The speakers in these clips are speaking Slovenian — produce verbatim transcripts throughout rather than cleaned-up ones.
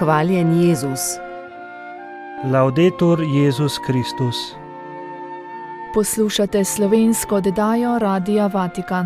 Hvaljen Jezus. Laudetur Jezus Kristus. Poslušate slovensko oddajo Radia Vatikan.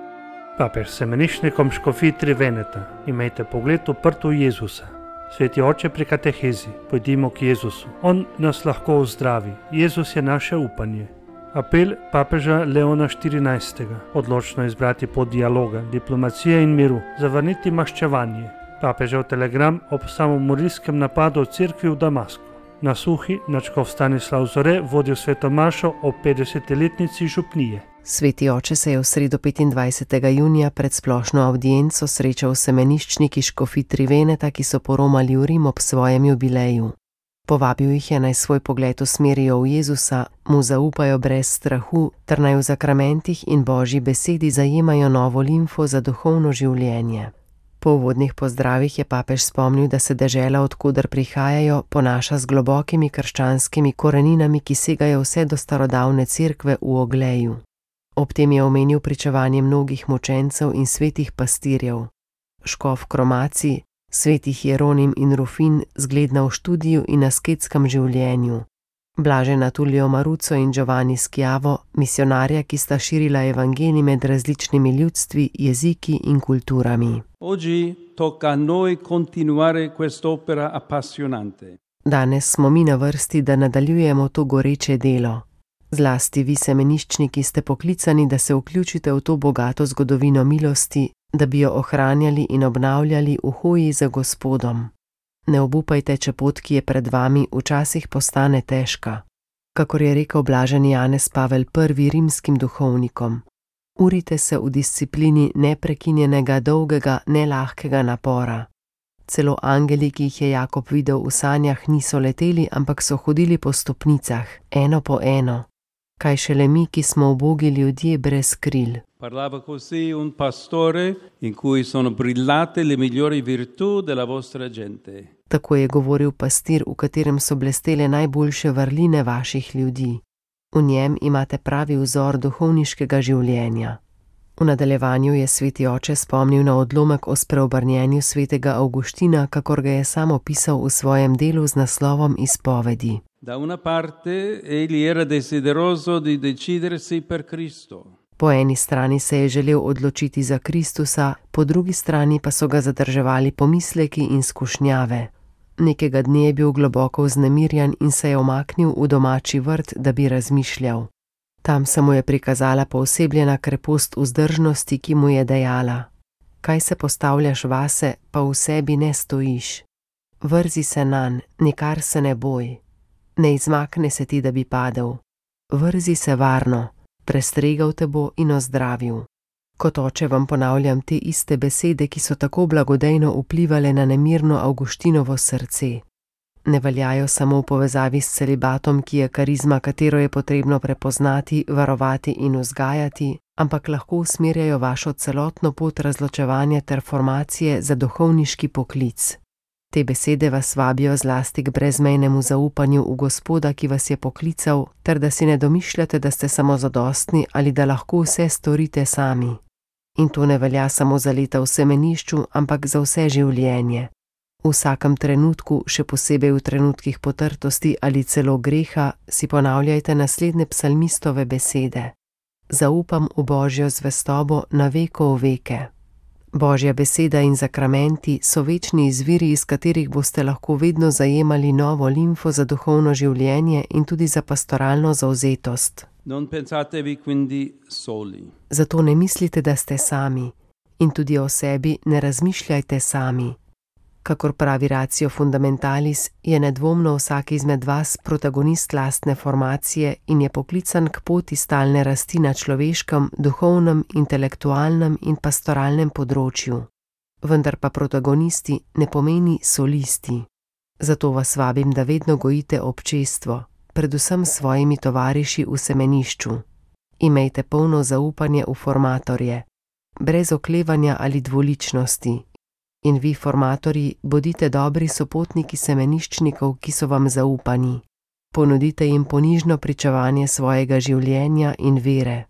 Papež semenišnikom škofij Triveneta, imejte pogled uprt v Jezusa. Sveti oče pri katehezi, pojdimo k Jezusu. On nas lahko ozdravi. Jezus je naše upanje. Apel papeža Leona štirinajstega. Odločno izbrati pot dialoga, diplomacije in miru, zavrniti maščevanje. Papežev telegram ob samomorilskem napadu v cerkvi v Damasku. Na Suhi nadškof Stanislav Zore vodil sveto mašo ob petdesetletnici župnije. Sveti oče se je v sredo petindvajsetega junija pred splošno avdienco srečal s semeniščniki škofij Triveneta, ki so poromali v Rim ob svojem jubileju. Povabil jih je, naj svoj pogled usmerijo v Jezusa, mu zaupajo brez strahu, ter naj v zakramentih in Božji besedi zajemajo novo limfo za duhovno življenje. Po uvodnih pozdravih je papež spomnil, da se dežela, odkoder prihajajo, ponaša z globokimi krščanskimi koreninami, ki segajo vse do starodavne cerkve v Ogleju. Ob tem je omenil pričevanje mnogih mučencev in svetih pastirjev. Škof Kromaci, svetih Jeronim in Rufin, zgledna v študiju in asketskem življenju. Blažena Tullio Maruco in Giovanni Schiavo, misionarja, ki sta širila evangelij med različnimi ljudstvi, jeziki in kulturami. Oggi tocca a noi continuare quest'opera appassionante. Danes smo mi na vrsti, da nadaljujemo to goreče delo. Zlasti vi semeniščniki ste poklicani, da se vključite v to bogato zgodovino milosti, da bi jo ohranjali in obnavljali v hoji za Gospodom. Ne obupajte, če pot, ki je pred vami, včasih postane težka. Kakor je rekel blaženi Janez Pavel prvi rimskim duhovnikom, urite se v disciplini neprekinjenega, dolgega, nelahkega napora. Celo angeli, ki jih je Jakob videl v sanjah, niso leteli, ampak so hodili po stopnicah, eno po eno. Kaj šele mi, ki smo ubogi ljudje brez kril. Parlava così un pastore in cui sono brillate le migliori virtù della vostra gente. Tako je govoril pastir, v katerem so blestele najboljše vrline vaših ljudi. V njem imate pravi vzor duhovniškega življenja. V nadaljevanju je sveti oče spomnil na odlomek o spreobrnjenju svetega Avguština, kakor ga je sam opisal v svojem delu z naslovom Izpovedi. Da una parte egli era desideroso di decidersi per Cristo. Po eni strani se je želel odločiti za Kristusa, po drugi strani pa so ga zadrževali pomisleki in skušnjave. Nekega dne je bil globoko vznemirjen in se je omaknil v domači vrt, da bi razmišljal. Tam se mu je prikazala poosebljena krepost vzdržnosti, ki mu je dejala: kaj se postavljaš vase, pa v sebi ne stojiš. Vrzi se nanj, nikar se ne boj. Ne izmakne se ti, da bi padel. Vrzi se varno, prestregal te bo in ozdravil. Kot oče vam ponavljam te iste besede, ki so tako blagodejno vplivale na nemirno Avguštinovo srce. Ne veljajo samo v povezavi s celibatom, ki je karizma, katero je potrebno prepoznati, varovati in vzgajati, ampak lahko usmerjajo vašo celotno pot razločevanja ter formacije za duhovniški poklic. Te besede vas vabijo zlasti k brezmejnemu zaupanju v Gospoda, ki vas je poklical, ter da si ne domišljate, da ste samozadostni ali da lahko vse storite sami. In to ne velja samo za leta v semenišču, ampak za vse življenje. V vsakem trenutku, še posebej v trenutkih potrtosti ali celo greha, si ponavljajte naslednje psalmistove besede. Zaupam v Božjo zvestobo na veko v veke. Božja beseda in zakramenti so večni izviri, iz katerih boste lahko vedno zajemali novo limfo za duhovno življenje in tudi za pastoralno zavzetost. Non pensatevi quindi soli. Zato ne mislite, da ste sami, in tudi o sebi ne razmišljajte sami. Kakor pravi Ratio Fundamentalis, je nedvomno vsak izmed vas protagonist lastne formacije in je poklican k poti stalne rasti na človeškem, duhovnem, intelektualnem in pastoralnem področju. Vendar pa protagonisti ne pomeni solisti. Zato vas vabim, da vedno gojite občestvo, predvsem s svojimi tovariši v semenišču. Imejte polno zaupanje v formatorje, brez oklevanja ali dvoličnosti. In vi, formatorji, bodite dobri sopotniki semeniščnikov, ki so vam zaupani. Ponudite jim ponižno pričevanje svojega življenja in vere.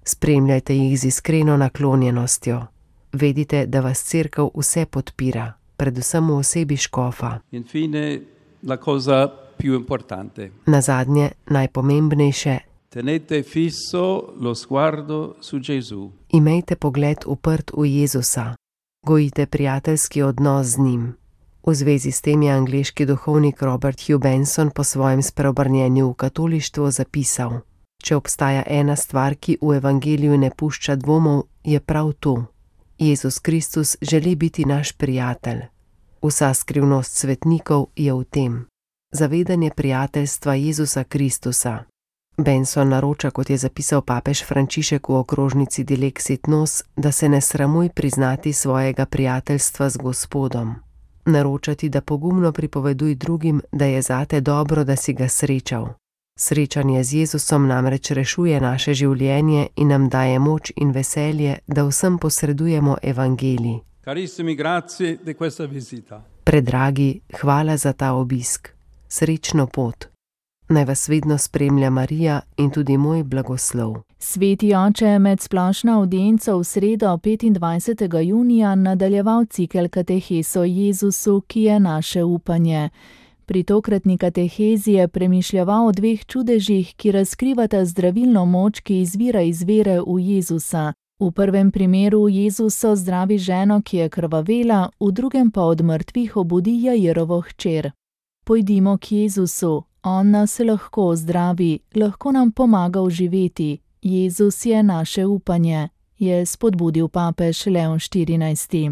Spremljajte jih z iskreno naklonjenostjo. Vedite, da vas cerkev vse podpira. predvsem v osebi škofa. Infine, la cosa più importante. Nazadnje, najpomembnejše, Tenete fisso lo sguardo su Gesù. imejte pogled uprt v Jezusa. Gojite prijateljski odnos z njim. V zvezi s tem je angleški duhovnik Robert Hugh Benson po svojem spreobrnjenju v katolištvo zapisal: Če obstaja ena stvar, ki v evangeliju ne pušča dvomov, je prav to. Jezus Kristus želi biti naš prijatelj. Vsa skrivnost svetnikov je v tem. Zavedanje prijateljstva Jezusa Kristusa. Benson naroča, kot je zapisal papež Frančišek v okrožnici Dilexit Nos, da se ne sramuj priznati svojega prijateljstva z Gospodom. Naročati, da pogumno pripoveduj drugim, da je zate dobro, da si ga srečal. Srečanje z Jezusom namreč rešuje naše življenje in nam daje moč in veselje, da vsem posredujemo evangelij. Carissimi, grazie di questa visita. Predragi, hvala za ta obisk. Srečno pot. Naj vas vedno spremlja Marija in tudi moj blagoslov. Sveti oče je med splošno avdienco v sredo petindvajsetega junija nadaljeval cikel katehes o Jezusu, ki je naše upanje. Pri tokratni katehezi je premišljeval o dveh čudežih, ki razkrivata zdravilno moč, ki izvira iz vere v Jezusa. V prvem primeru Jezus zdravi ženo, ki je krvavela, v drugem pa od mrtvih obudi Jairovo hčer. Pojdimo k Jezusu, on nas lahko ozdravi, lahko nam pomaga oživeti. Jezus je naše upanje, je spodbudil papež Leon štirinajsti.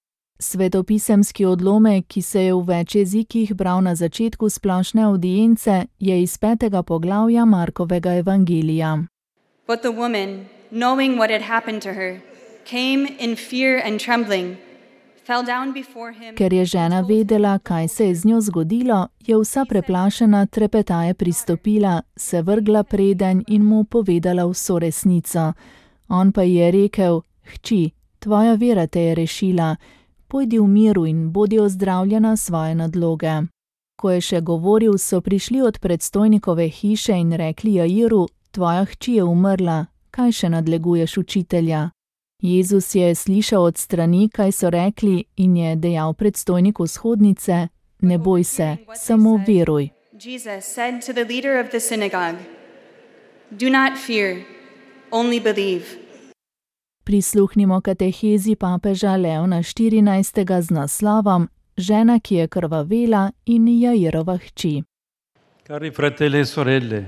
Svetopisemski odlomek, ki se je v več jezikih bral na začetku splošne avdience, je iz petega poglavja Markovega evangelija. But the woman, knowing what had happened to her, came in fear and trembling, fell down before him. Ker je žena vedela, kaj se je z njo zgodilo, je vsa preplašena trepetaje pristopila, se vrgla predenj in mu povedala vso resnico. On pa ji je rekel: Hči, tvoja vera te je rešila, pojdi v miru in bodi ozdravljena svoje nadloge. Ko je še govoril, so prišli od predstojnikove hiše in rekli Jairu: Tvoja hči je umrla, kaj še nadleguješ učitelja? Jezus je slišal od strani, kaj so rekli, in je dejal predstojniku shodnice: Ne boj se, samo veruj. Jesus said to the leader of the synagogue, Do not fear, only believe. Prisluhnimo katehezi papeža Leona štirinajstega z naslovom Žena, ki je krvavela in Jairova hči. Cari fratelli e sorelle,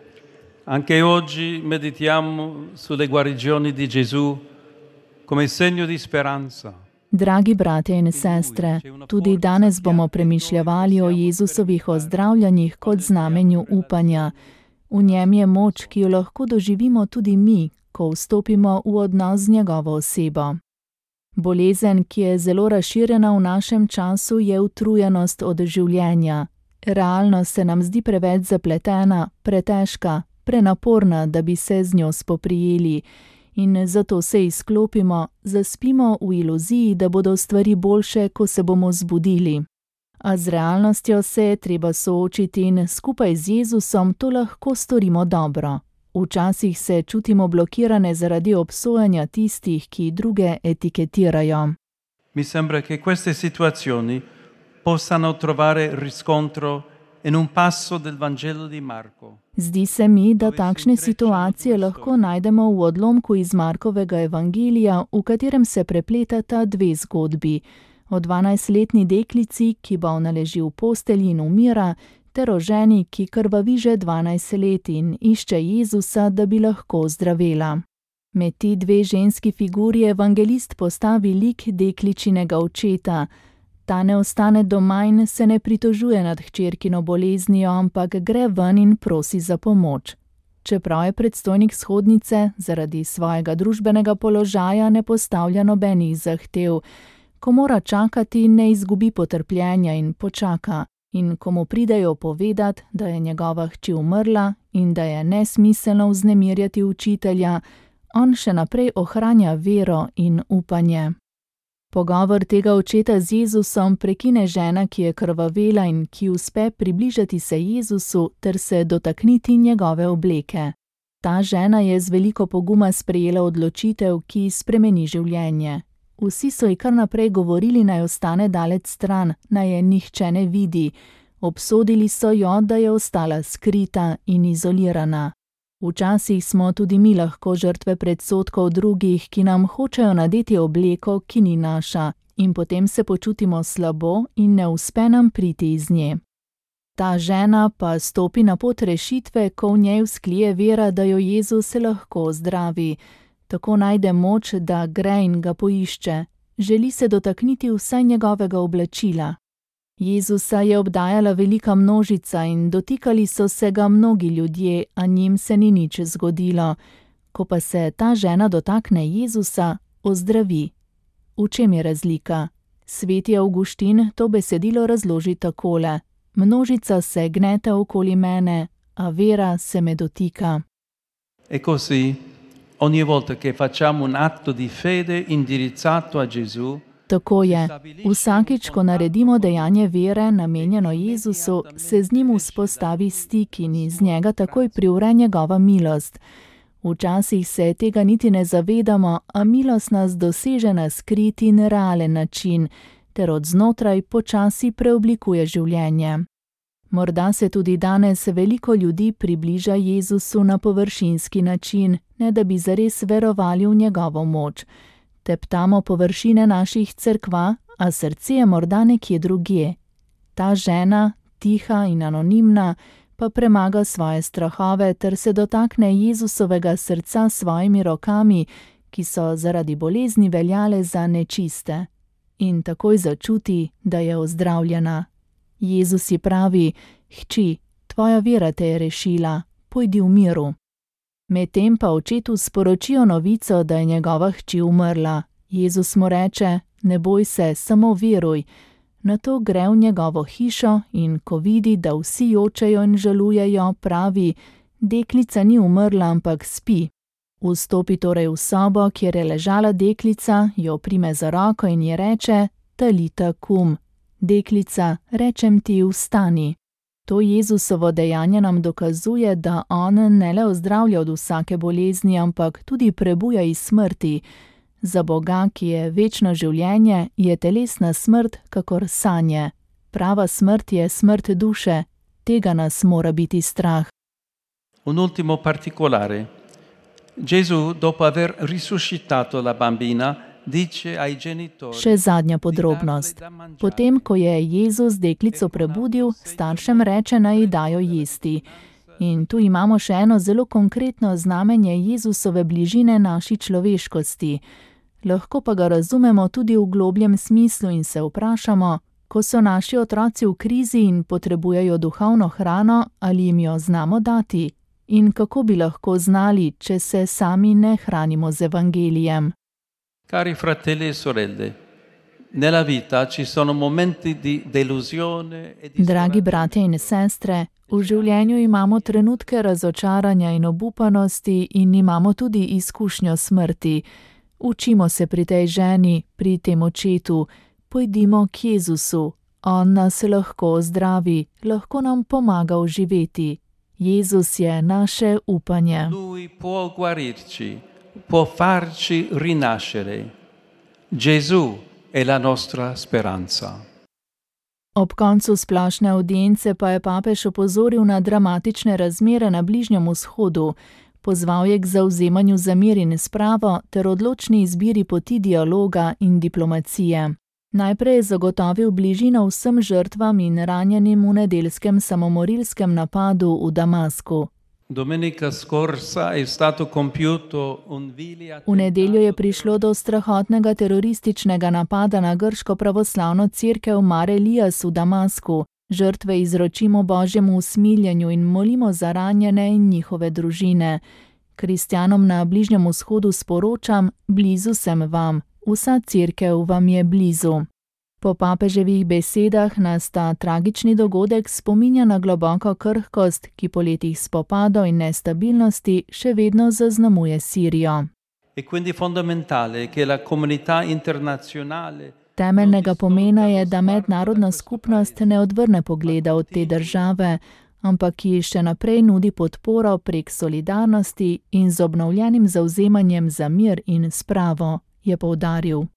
anche oggi meditiamo sulle guarigioni di Gesù come segno di speranza. Dragi bratje in sestre, tudi danes bomo premišljavali o Jezusovih ozdravljanjih kot znamenju upanja. V njem je moč, ki jo lahko doživimo tudi mi, ko vstopimo v odnos z njegovo osebo. Bolezen, ki je zelo razširjena v našem času, je utrujenost od življenja. Realnost se nam zdi preveč zapletena, pretežka, prenaporna, da bi se z njo spoprijeli. In zato se izklopimo, zaspimo v iluziji, da bodo stvari boljše, ko se bomo zbudili. A z realnostjo se je treba soočiti in skupaj z Jezusom to lahko storimo dobro. Včasih se čutimo blokirane zaradi obsojanja tistih, ki druge etiketirajo. Mi sembra che queste situazioni possano trovare riscontro in un passo del Vangelo di Marco. Zdi se mi, da takšne situacije lahko najdemo v odlomku iz Markovega evangelija, v katerem se prepletata dve zgodbi. O dvanajstletni deklici, ki bolna leži v postelji in umira, ter o ženi, ki krvavi že dvanajst let in išče Jezusa, da bi lahko zdravela. Med ti dve ženski figuri evangelist postavi lik dekličinega očeta. Ta ne ostane doma in se ne pritožuje nad hčerkino boleznijo, ampak gre ven in prosi za pomoč. Čeprav je predstojnik shodnice zaradi svojega družbenega položaja ne postavlja nobenih zahtev, ko mora čakati, ne izgubi potrpljenja in počaka. In ko mu pridejo povedat, da je njegova hči umrla in da je nesmiselno vznemirjati učitelja, on še naprej ohranja vero in upanje. Pogovor tega očeta z Jezusom prekine žena, ki je krvavela in ki uspe približati se Jezusu ter se dotakniti njegove obleke. Ta žena je z veliko poguma sprejela odločitev, ki spremeni življenje. Vsi so ji kar naprej govorili, naj ostane daleč stran, naj je nihče ne vidi. Obsodili so jo, da je ostala skrita in izolirana. Včasih smo tudi mi lahko žrtve predsodkov drugih, ki nam hočejo nadeti obleko, ki ni naša, in potem se počutimo slabo in ne uspe nam priti iz nje. Ta žena pa stopi na pot rešitve, ko v njej vzklije vera, da jo Jezus lahko zdravi. Tako najde moč, da gre in ga poišče. Želi se dotakniti vsaj njegovega oblačila. Jezusa je obdajala velika množica in dotikali so se ga mnogi ljudje, a njim se ni nič zgodilo. Ko pa se ta žena dotakne Jezusa, ozdravi. V čem je razlika? Sveti Avguštin to besedilo razloži takole: množica se gnete okoli mene, a vera se me dotika. E così, ogni volta che facciamo un atto di fede indirizzato a Gesù, Tako je, vsakič, ko naredimo dejanje vere namenjeno Jezusu, se z njim vzpostavi stik in iz njega takoj privre njegova milost. Včasih se tega niti ne zavedamo, a milost nas doseže na skrit in realen način, ter od znotraj počasi preoblikuje življenje. Morda se tudi danes veliko ljudi približa Jezusu na površinski način, ne da bi zares verovali v njegovo moč. Teptamo površine naših cerkva, a srce je morda nekje drugje. Ta žena, tiha in anonimna, pa premaga svoje strahove ter se dotakne Jezusovega srca s svojimi rokami, ki so zaradi bolezni veljale za nečiste. In takoj začuti, da je ozdravljena. Jezus ji pravi: hči, tvoja vera te je rešila, pojdi v miru. Medtem pa očetu sporočijo novico, da je njegova hči umrla. Jezus mu reče: ne boj se, samo veruj. Nato gre v njegovo hišo in ko vidi, da vsi jočejo in žalujejo, pravi: deklica ni umrla, ampak spi. Vstopi torej v sobo, kjer je ležala deklica, jo prime za roko in ji reče: talita kum. Deklica, rečem ti, vstani. To Jezusovo dejanje nam dokazuje, da on ne le ozdravlja od vsake bolezni, ampak tudi prebuja iz smrti. Za Boga, ki je večno življenje, je telesna smrt kakor sanje. Prava smrt je smrt duše. Tega nas mora biti strah. Un ultimo particolare. Gesù, dopo aver risuscitato la bambina, dice ai genitori. Še zadnja podrobnost. Potem, ko je Jezus deklico prebudil, staršem reče, naj ji dajo jesti. In tu imamo še eno zelo konkretno znamenje Jezusove bližine naši človeškosti. Lahko pa ga razumemo tudi v globljem smislu in se vprašamo, ko so naši otroci v krizi in potrebujejo duhovno hrano, ali jim jo znamo dati? In kako bi lahko znali, če se sami ne hranimo z evangelijem? Cari fratelli e sorelle, nella vita ci sono momenti di delusione e di Dragi bratje in sestre, v življenju imamo trenutke razočaranja in obupanosti in imamo tudi izkušnjo smrti. Učimo se pri tej ženi, pri tem očetu, pojdimo k Jezusu. On nas lahko ozdravi, lahko nam pomaga oživeti. Jezus je naše upanje. Lui può guarirci, può farci rinascere. Gesù è la nostra speranza. Ob koncu splošne avdience pa je papež opozoril na dramatične razmere na Bližnjem vzhodu. Pozval je k zavzemanju za mir in spravo ter odločni izbiri poti dialoga in diplomacije. Najprej je zagotovil bližino vsem žrtvam in ranjenim v nedeljskem samomorilskem napadu v Damasku. Domenica scorsa è stato compiuto un vile V nedeljo je prišlo do strahotnega terorističnega napada na grško pravoslavno cerkev Mar Elias v Damasku. Žrtve izročimo Božjemu usmiljenju in molimo za ranjene in njihove družine. Kristjanom na Bližnjem vzhodu sporočam: blizu sem vam, vsa cerkev vam je blizu. Po papeževih besedah nas ta tragični dogodek spominja na globoko krhkost, ki po letih spopadov in nestabilnosti še vedno zaznamuje Sirijo. E quindi fondamentale che la comunità internazionale Temeljnega pomena je, da mednarodna skupnost ne odvrne pogleda od te države, ampak ji še naprej nudi podporo prek solidarnosti in z obnovljenim zavzemanjem za mir in spravo, je poudaril.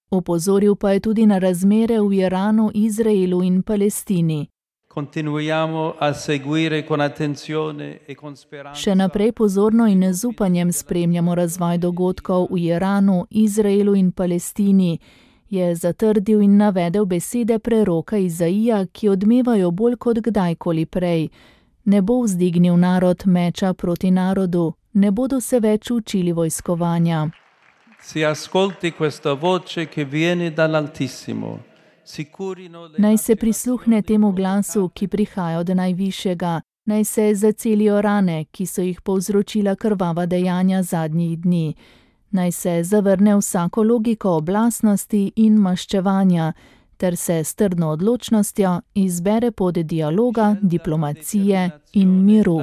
Opozoril pa je tudi na razmere v Iranu, Izraelu in Palestini. Continuiamo a seguire con attenzione e con speranza. Še naprej pozorno in z upanjem spremljamo razvoj dogodkov v Iranu, Izraelu in Palestini, je zatrdil in navedel besede preroka Izaija, ki odmevajo bolj kot kdajkoli prej. Ne bo vzdignil narod meča proti narodu, ne bodo se več učili vojskovanja. Si ascolti questa voce che viene dall'Altissimo. Naj se prisluhne temu glasu, ki prihaja od Najvišjega, naj se zacelijo rane, ki so jih povzročila krvava dejanja zadnjih dni. Naj se zavrne vsako logiko oblastnosti in maščevanja, ter se s trdno odločnostjo izbere pot dialoga, diplomacije in miru.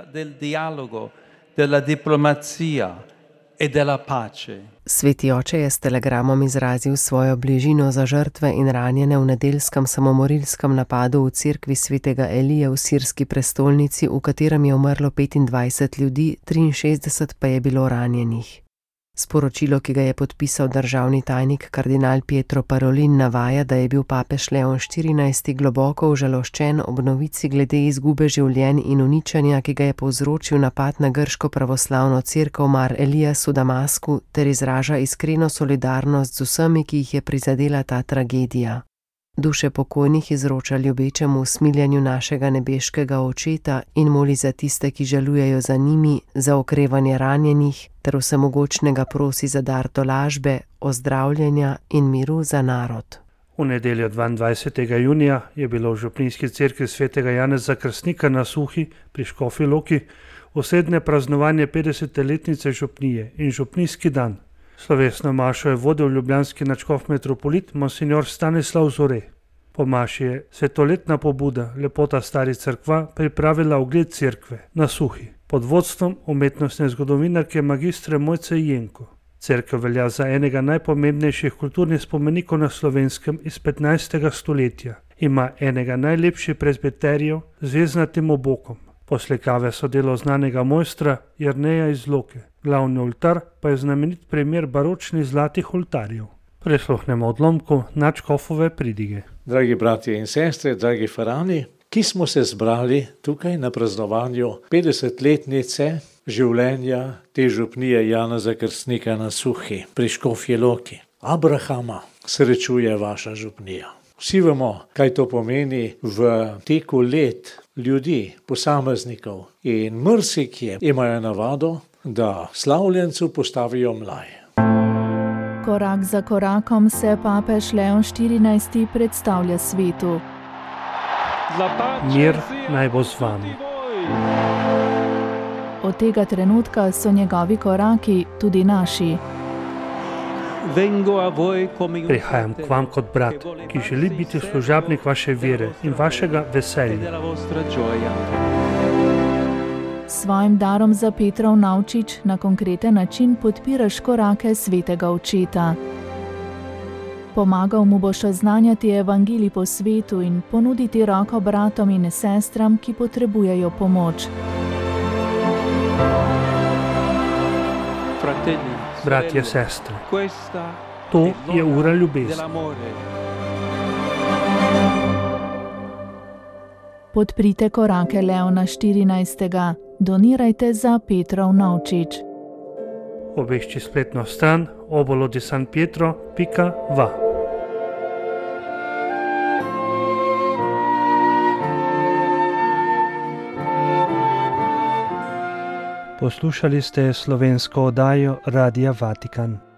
Sveti oče je s telegramom izrazil svojo bližino za žrtve in ranjene v nedeljskem samomorilskem napadu v cerkvi svetega Elije v sirski prestolnici, v katerem je umrlo petindvajset ljudi, triinšestdeset pa je bilo ranjenih. Sporočilo, ki ga je podpisal državni tajnik kardinal Pietro Parolin, navaja, da je bil papež Leon štirinajsti globoko užaloščen ob novici glede izgube življenj in uničenja, ki ga je povzročil napad na grško pravoslavno cerkev Mar Elijas v Damasku, ter izraža iskreno solidarnost z vsemi, ki jih je prizadela ta tragedija. Duše pokojnih izroča ljubečemu usmiljanju našega nebeškega očeta in moli za tiste, ki žalujejo za njimi, za okrevanje ranjenih, ter vsemogočnega prosi za dar tolažbe, ozdravljenja in miru za narod. V nedeljo dvaindvajsetega junija je bilo v župnijski cerkvi svetega Janeza Krstnika na Suhi pri Škofji Loki osrednje praznovanje petdesetletnice župnije in župnijski dan. Slovesno mašo je vodil ljubljanski nadškof metropolit monsignor Stanislav Zore. Po maši je svetoletna pobuda Lepota Stari Cerkva pripravila ogled cerkve na Suhi pod vodstvom umetnostne zgodovinarke magistre Mojce Jenko. Cerkev velja za enega najpomembnejših kulturnih spomenikov na Slovenskem iz petnajstega stoletja. Ima enega najlepših presbiterjev z veznatim obokom. Poslikave so delo znanega mojstra Jerneja iz Loke. Glavni oltar pa je znamenit primer baročnih zlatih oltarjev. Prisluhnemo odlomku nadškofove pridige. Dragi bratje in sestre, dragi farani, ki smo se zbrali tukaj na praznovanju petdesetletnice življenja te župnije Janeza Krstnika na Suhi pri Škofji Loki. Abrahama srečuje vaša župnija. Vsi vemo, kaj to pomeni v teku let ljudi, posameznikov, in marsikje imajo navado, da slavljencu postavijo mlaj. Korak za korakom se papež Leon štirinajsti predstavlja svetu. Mir naj bo z vami. Od tega trenutka so njegovi koraki tudi naši. Prihajam k vam kot brat, ki želi biti služabnik vaše vere in vašega veselja. S svojim darom za Petrov Navčič na konkreten način podpiraš korake svetega očeta. Pomagal mu boš oznanjati evangelij po svetu in ponuditi roko bratom in sestram, ki potrebujejo pomoč. Bratje, sestre, to je ura ljubezni. Podprite korake Leona štirinajstega. Donirajte za Petrov Navčič. Obešči spletno stran obolo di san pietro pika va. Poslušali ste slovensko oddajo Radia Vatikan.